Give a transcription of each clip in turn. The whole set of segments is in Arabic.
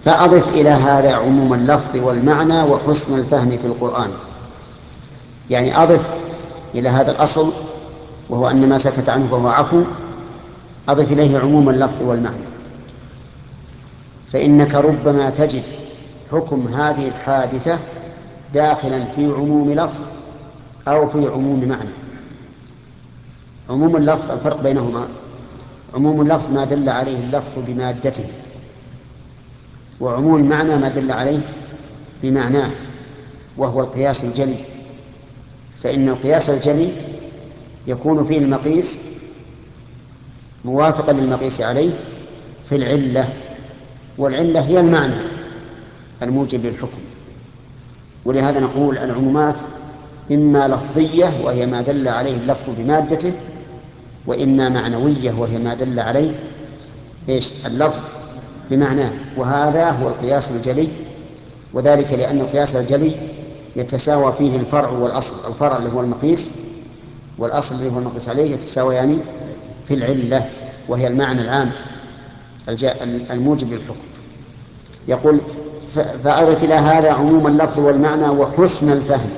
فأضف إلى هذا عموم اللفظ والمعنى وحسن الفهم في القرآن. يعني أضف إلى هذا الأصل وهو أن ما سكت عنه فهو عفو، أضف إليه عموم اللفظ والمعنى. فإنك ربما تجد حكم هذه الحادثة داخلا في عموم لفظ أو في عموم معنى. عموم اللفظ الفرق بينهما: عموم اللفظ ما دل عليه اللفظ بمادته، وعموم المعنى ما دل عليه بمعناه، وهو القياس الجلي. فإن القياس الجلي يكون فيه المقيس موافقا للمقيس عليه في العلة، والعلة هي المعنى الموجب للحكم. ولهذا نقول العمومات إما لفظية وهي ما دل عليه اللفظ بمادته، وإما معنوية وهي ما دل عليه اللفظ بمعناه، وهذا هو القياس الجلي. وذلك لأن القياس الجلي يتساوى فيه الفرع والأصل. الفرع اللي هو المقيس والأصل اللي هو المقيس عليه يتساويان في العلة، وهي المعنى العام الموجب للحكم. يقول: فأضف إلى هذا عموم اللفظ والمعنى وحسن الفهم.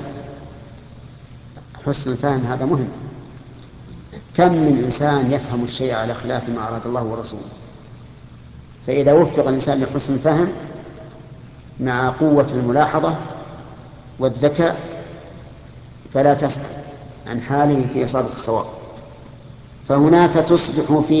حسن الفهم هذا مهم. كم من إنسان يفهم الشيء على خلاف ما أراد الله ورسوله، فإذا وفق الإنسان لحسن الفهم مع قوة الملاحظة والذكاء فلا تسأل عن حاله في إصابة الصواب. فهناك تصبح في